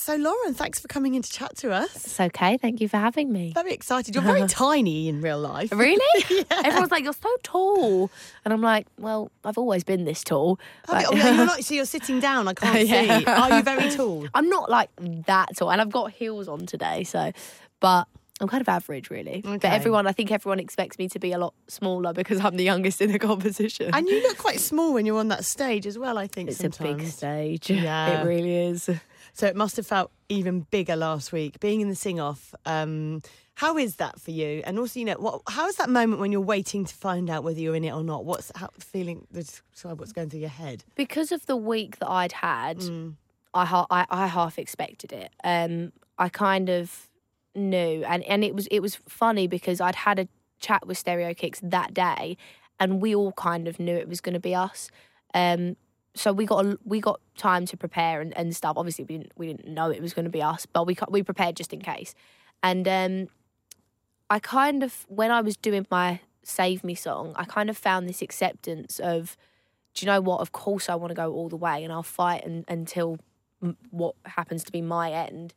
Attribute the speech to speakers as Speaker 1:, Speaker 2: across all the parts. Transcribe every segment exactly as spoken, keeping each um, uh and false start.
Speaker 1: So, Lauren, thanks for coming in to chat to us.
Speaker 2: It's okay. Thank you for having me.
Speaker 1: Very excited. You're very tiny in real life.
Speaker 2: Really?
Speaker 1: Yeah.
Speaker 2: Everyone's like, you're so tall. And I'm like, well, I've always been this tall.
Speaker 1: Have you-
Speaker 2: But-
Speaker 1: oh, yeah, you're not, so you're sitting down. I can't
Speaker 2: Yeah.
Speaker 1: see. Are you very tall?
Speaker 2: I'm not like that tall. And I've got heels on today. So, but I'm kind of average, really.
Speaker 1: Okay.
Speaker 2: But everyone, I think everyone expects me to be a lot smaller because I'm the youngest in the competition.
Speaker 1: And you look quite small when you're on that stage as well, I think,
Speaker 2: It's
Speaker 1: sometimes.
Speaker 2: a big stage.
Speaker 1: Yeah.
Speaker 2: It really is.
Speaker 1: So it must have felt even bigger last week, being in the sing-off. Um, how is that for you? And also, you know, what? How is that moment when you're waiting to find out whether you're in it or not? What's how feeling? Describe what's going through your head.
Speaker 2: Because of the week that I'd had,
Speaker 1: Mm.
Speaker 2: I, ha- I I half expected it. Um, I kind of knew, and, and it was it was funny because I'd had a chat with Stereo Kicks that day, and we all kind of knew it was going to be us. Um, so we got a, we got time to prepare and, and stuff. Obviously, we didn't we didn't know it was going to be us, but we ca- we prepared just in case. And um, I kind of, when I was doing my Save Me song, I kind of found this acceptance of, do you know what? Of course, I want to go all the way, and I'll fight and, until m- what happens to be my end.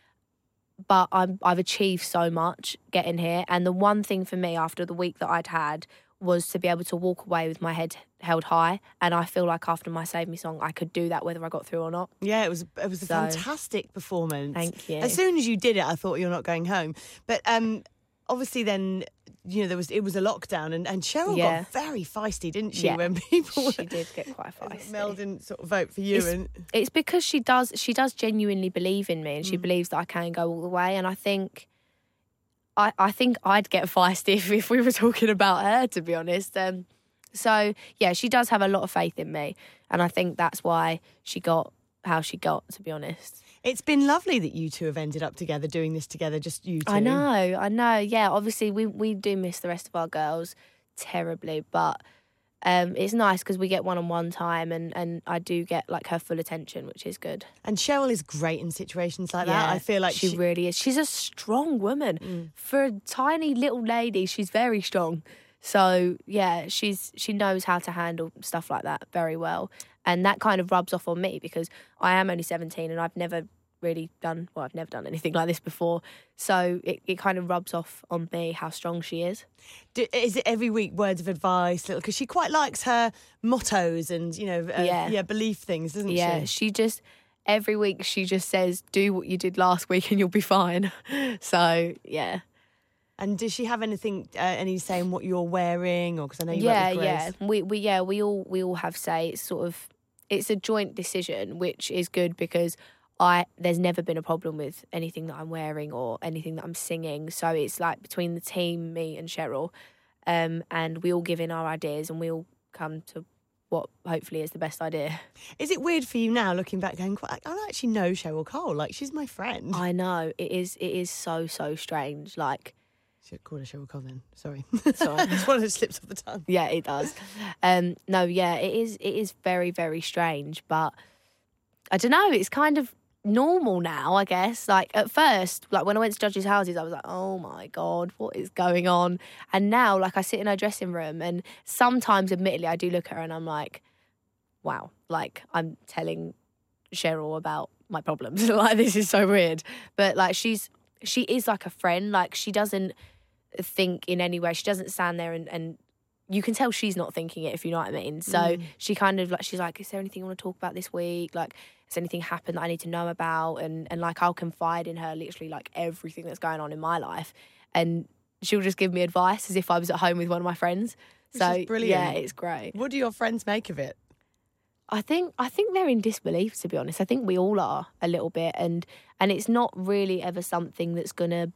Speaker 2: But I'm, I've achieved so much getting here. And the one thing for me after the week that I'd had was to be able to walk away with my head held high. And I feel like after my Save Me song, I could do that whether I got through or not.
Speaker 1: Yeah, it was it was a
Speaker 2: So,
Speaker 1: fantastic performance.
Speaker 2: thank you.
Speaker 1: As soon as you did it, I thought you're not going home. But um, obviously, then you know there was it was a lockdown, and, and Cheryl
Speaker 2: Yeah.
Speaker 1: got very feisty, didn't she?
Speaker 2: Yeah.
Speaker 1: When people
Speaker 2: She did get quite feisty.
Speaker 1: Mel didn't sort of vote for you,
Speaker 2: It's-
Speaker 1: and
Speaker 2: It's because she does she does genuinely believe in me, and
Speaker 1: Mm.
Speaker 2: she believes that I can go all the way. And I think I, I think I'd get feisty if, if we were talking about her, to be honest. Um, so yeah, she does have a lot of faith in me, and I think that's why she got how she got, to be honest.
Speaker 1: it's been lovely that you two have ended up together doing this together, just you two.
Speaker 2: I know, I know. Yeah, obviously we we do miss the rest of our girls terribly, but um, it's nice because we get one-on-one time, and, and I do get like her full attention, which is good.
Speaker 1: And Cheryl is great in situations like that. I feel like
Speaker 2: she,
Speaker 1: she,
Speaker 2: really is. She's a strong woman.
Speaker 1: Mm.
Speaker 2: For a tiny little lady, she's very strong. So yeah, she's she knows how to handle stuff like that very well. And that kind of rubs off on me because I am only seventeen and I've never really done, well, I've never done anything like this before. So it, it kind of rubs off on me how strong she is.
Speaker 1: Do, is it every week words of advice? Because she quite likes her mottos and, you know, uh, yeah.
Speaker 2: Yeah.
Speaker 1: belief things, doesn't
Speaker 2: Yeah,
Speaker 1: she?
Speaker 2: she just, every week she just says, do what you did last week and you'll be fine. So yeah.
Speaker 1: And does she have anything, uh, any saying what you're wearing? Or because I know you
Speaker 2: yeah,
Speaker 1: work with
Speaker 2: yeah.
Speaker 1: Grace.
Speaker 2: We we yeah we all we all have say. It's sort of it's a joint decision, which is good because I there's never been a problem with anything that I'm wearing or anything that I'm singing. So it's like between the team, me and Cheryl, um, and we all give in our ideas and we all come to what hopefully is the best idea.
Speaker 1: Is it weird for you now, looking back, going, I don't actually know Cheryl Cole. Like, she's my friend.
Speaker 2: I know it is it is so so strange. Like.
Speaker 1: Should call her Cheryl Cole then. Sorry.
Speaker 2: Sorry.
Speaker 1: It's one of those slips off the tongue.
Speaker 2: Yeah, it does. Um, no, yeah, it is. It is very, very strange, but I don't know. It's kind of normal now, I guess. Like at first, like when I went to judges' houses, I was like, "Oh my god, what is going on?" And now, like I sit in her dressing room, and sometimes, admittedly, I do look at her and I'm like, "Wow!" Like I'm telling Cheryl about my problems. Like this is so weird, but like she's she is like a friend. Like she doesn't think in any way. She doesn't stand there and, and you can tell she's not thinking it, if you know what I mean. So
Speaker 1: Mm.
Speaker 2: she kind of like, she's like, is there anything you want to talk about this week? Like, has anything happened that I need to know about? And, and like, I'll confide in her literally like everything that's going on in my life. And she'll just give me advice as if I was at home with one of my friends.
Speaker 1: Which
Speaker 2: So
Speaker 1: is brilliant.
Speaker 2: yeah, it's great.
Speaker 1: What do your friends make of it?
Speaker 2: I think I think they're in disbelief, to be honest. I think we all are a little bit, and and it's not really ever something that's gonna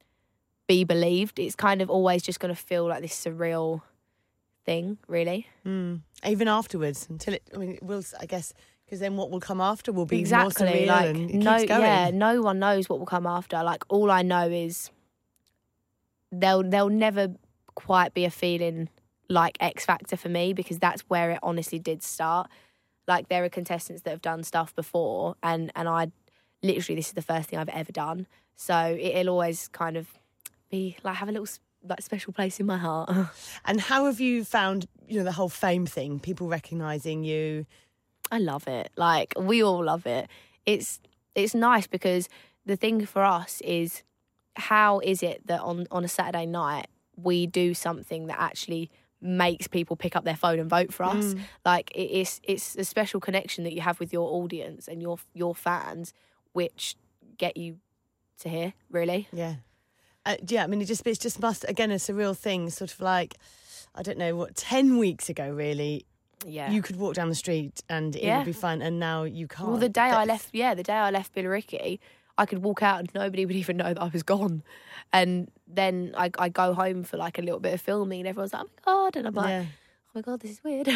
Speaker 2: be believed. It's kind of always just gonna feel like this surreal thing, really.
Speaker 1: Mm. Even afterwards, until it, I mean, it will, I guess, because then what will come after will be
Speaker 2: Exactly.
Speaker 1: more surreal
Speaker 2: Like
Speaker 1: and it
Speaker 2: no,
Speaker 1: keeps going.
Speaker 2: yeah, no one knows what will come after. Like all I know is there'll there'll never quite be a feeling like X Factor for me, because that's where it honestly did start. Like there are contestants that have done stuff before, and and I literally this is the first thing I've ever done. So it'll always kind of be like have a little like special place in my heart.
Speaker 1: And how have you found, you know, the whole fame thing? People recognising you.
Speaker 2: I love it. Like we all love it. It's it's nice because the thing for us is, how is it that on, on a Saturday night we do something that actually makes people pick up their phone and vote for us?
Speaker 1: Mm.
Speaker 2: Like it, it's it's a special connection that you have with your audience and your your fans, which get you to here, really.
Speaker 1: Yeah. Uh, yeah, I mean, it just it's just must, again, a surreal thing, sort of like, I don't know, what, ten weeks ago, really,
Speaker 2: Yeah.
Speaker 1: you could walk down the street and it
Speaker 2: Yeah.
Speaker 1: would be fine, and now you can't.
Speaker 2: Well, the day I
Speaker 1: That's-
Speaker 2: left, yeah, the day I left Billericay, I could walk out and nobody would even know that I was gone. And then I, I go home for like a little bit of filming and everyone's like, oh my God. And I'm like,
Speaker 1: Yeah.
Speaker 2: oh my God, this is weird.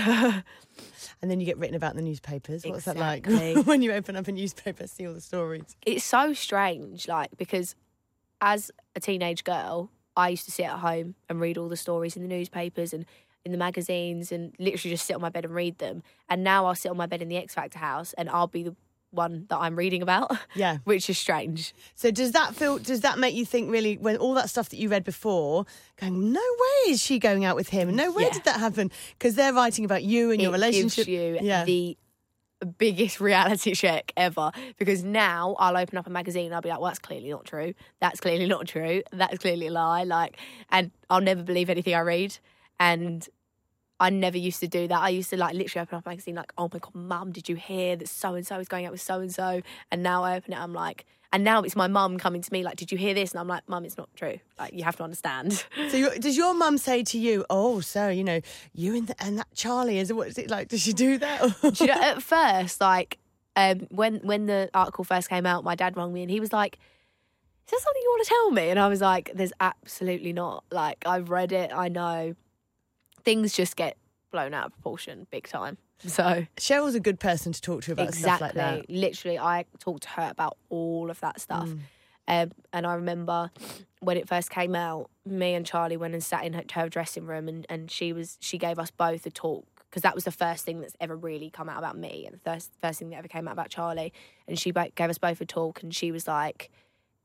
Speaker 1: And then you get written about in the newspapers. What's that like
Speaker 2: Exactly.
Speaker 1: when you open up a newspaper, see all the stories?
Speaker 2: It's so strange, like, because as a teenage girl, I used to sit at home and read all the stories in the newspapers and in the magazines and literally just sit on my bed and read them. And now I'll sit on my bed in the X Factor house and I'll be the one that I'm reading about,
Speaker 1: Yeah.
Speaker 2: which is strange.
Speaker 1: So does that feel? Does that make you think really, when all that stuff that you read before, going, no way is she going out with him? No way
Speaker 2: Yeah.
Speaker 1: did that happen? Because they're writing about you and your
Speaker 2: It
Speaker 1: relationship.
Speaker 2: gives you
Speaker 1: yeah.
Speaker 2: the biggest reality check ever, because now I'll open up a magazine and I'll be like, well, that's clearly not true. That's clearly not true. That's clearly a lie. Like, and I'll never believe anything I read. And I never used to do that. I used to like literally open up a magazine like, oh my God, Mum, did you hear that so-and-so is going out with so-and-so? And now I open it, I'm like, and now it's my mum coming to me like, did you hear this? And I'm like, Mum, it's not true. Like, you have to understand.
Speaker 1: So your, does your mum say to you, oh, so, you know, you and, the, and that Charlie, is what is it like? Does she do that?
Speaker 2: Do you know, at first, like, um, when when the article first came out, my dad rang me and he was like, is there something you want to tell me? And I was like, there's absolutely not. Like, I've read it, I know. Things just get blown out of proportion big time. So
Speaker 1: Cheryl's a good person to talk to about
Speaker 2: exactly,
Speaker 1: stuff like that.
Speaker 2: literally, I talked to her about all of that stuff.
Speaker 1: Mm.
Speaker 2: Um, and I remember when it first came out, me and Charlie went and sat in her, her dressing room, and, and she was she gave us both a talk, because that was the first thing that's ever really come out about me, and the first first thing that ever came out about Charlie. And she bo- gave us both a talk, and she was like,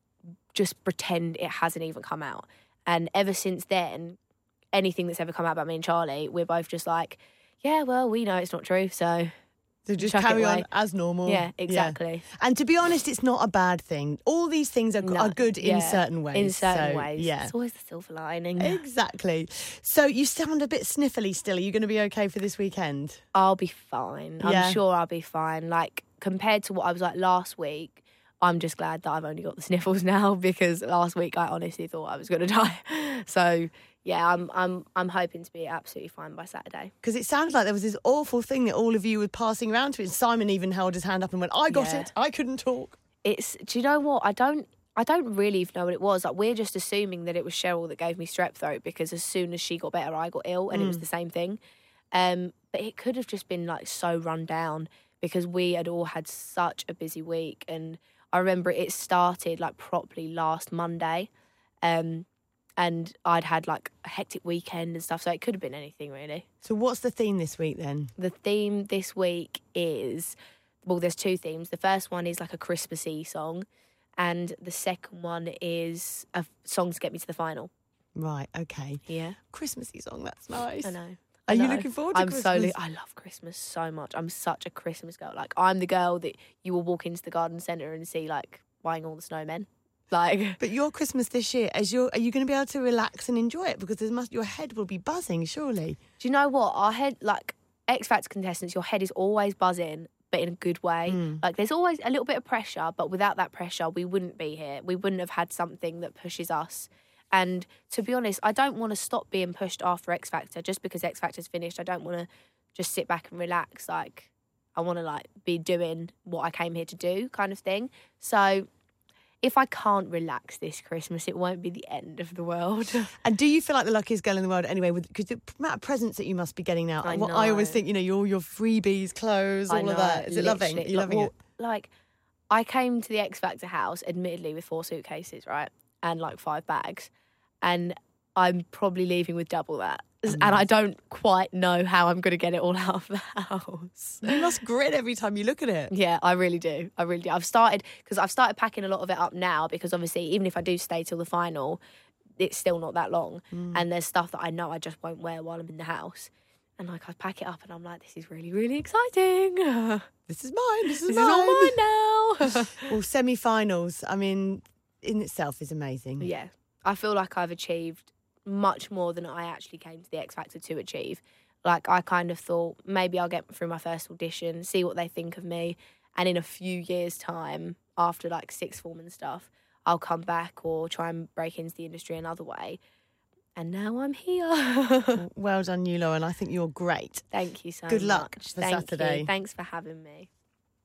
Speaker 2: just pretend it hasn't even come out. And ever since then, anything that's ever come out about me and Charlie, we're both just like, yeah, well, we know it's not true, so
Speaker 1: So just
Speaker 2: chuck it
Speaker 1: carry on
Speaker 2: away.
Speaker 1: as normal.
Speaker 2: Yeah, exactly.
Speaker 1: And to be honest, it's not a bad thing. All these things are,
Speaker 2: No,
Speaker 1: are good in
Speaker 2: yeah,
Speaker 1: certain ways.
Speaker 2: In certain
Speaker 1: So,
Speaker 2: ways.
Speaker 1: Yeah.
Speaker 2: It's always the silver lining.
Speaker 1: Exactly. So you sound a bit sniffly still. Are you going to be okay for this weekend?
Speaker 2: I'll be fine.
Speaker 1: Yeah.
Speaker 2: I'm sure I'll be fine. Like, compared to what I was like last week, I'm just glad that I've only got the sniffles now, because last week I honestly thought I was going to die. So, yeah, I'm I'm I'm hoping to be absolutely fine by Saturday.
Speaker 1: Because it sounded like there was this awful thing that all of you were passing around to it. Simon even held his hand up and went, I got
Speaker 2: Yeah.
Speaker 1: it. I couldn't talk.
Speaker 2: It's, do you know what? I don't I don't really even know what it was. Like, we're just assuming that it was Cheryl that gave me strep throat, because as soon as she got better, I got ill, and it was the same thing. Um, but it could have just been like so run down, because we had all had such a busy week. And I remember it started like properly last Monday. Um, and I'd had like a hectic weekend and stuff. So it could have been anything, really.
Speaker 1: So what's the theme this week then?
Speaker 2: The theme this week is, well, there's two themes. The first one is like a Christmassy song, and the second one is a song to get me to the final.
Speaker 1: Right, okay.
Speaker 2: Yeah,
Speaker 1: Christmassy song, that's nice.
Speaker 2: I know.
Speaker 1: Are
Speaker 2: I
Speaker 1: you
Speaker 2: know.
Speaker 1: looking forward to
Speaker 2: I'm
Speaker 1: Christmas?
Speaker 2: so. Li- I love Christmas so much. I'm such a Christmas girl. Like, I'm the girl that you will walk into the garden centre and see like buying all the snowmen. Like,
Speaker 1: But your Christmas this year, as your, are you going to be able to relax and enjoy it? Because there must, your head will be buzzing, surely.
Speaker 2: do you know what? Our head, like X Factor contestants, your head is always buzzing, but in a good way.
Speaker 1: Mm.
Speaker 2: Like, there's always a little bit of pressure, but without that pressure, we wouldn't be here. We wouldn't have had something that pushes us. And to be honest, I don't want to stop being pushed after X Factor just because X Factor's finished. I don't want to just sit back and relax. Like, I want to like be doing what I came here to do, kind of thing. So if I can't relax this Christmas, it won't be the end of the world.
Speaker 1: And do you feel like the luckiest girl in the world anyway? Because the amount of presents that you must be getting now.
Speaker 2: I
Speaker 1: What I always
Speaker 2: know.
Speaker 1: think, you know, your your freebies, clothes,
Speaker 2: I
Speaker 1: all of
Speaker 2: know,
Speaker 1: that. Is it loving? Are
Speaker 2: literally.
Speaker 1: you
Speaker 2: Like,
Speaker 1: loving
Speaker 2: well,
Speaker 1: it?
Speaker 2: Like, I came to the X Factor house, admittedly, with four suitcases, right? And like five bags. And I'm probably leaving with double that. And I don't quite know how I'm going to get it all out of the house.
Speaker 1: You must grin every time you look at it.
Speaker 2: Yeah, I really do. I really do. I've started, because I've started packing a lot of it up now, because obviously, even if I do stay till the final, it's still not that long.
Speaker 1: Mm.
Speaker 2: And there's stuff that I know I just won't wear while I'm in the house. And like I pack it up and I'm like, this is really, really exciting.
Speaker 1: This is mine. This is
Speaker 2: This
Speaker 1: mine.
Speaker 2: is all mine now.
Speaker 1: Well, semi-finals, I mean, in itself is amazing.
Speaker 2: Yeah. I feel like I've achieved much more than I actually came to the X Factor to achieve. Like I kind of thought maybe I'll get through my first audition, see what they think of me. And in a few years' time, after like sixth form and stuff, I'll come back or try and break into the industry another way. And now I'm here.
Speaker 1: Well done, you, Lauren. I think you're great.
Speaker 2: Thank you so much.
Speaker 1: Good luck for
Speaker 2: Thank
Speaker 1: Saturday.
Speaker 2: you. Thanks for having me.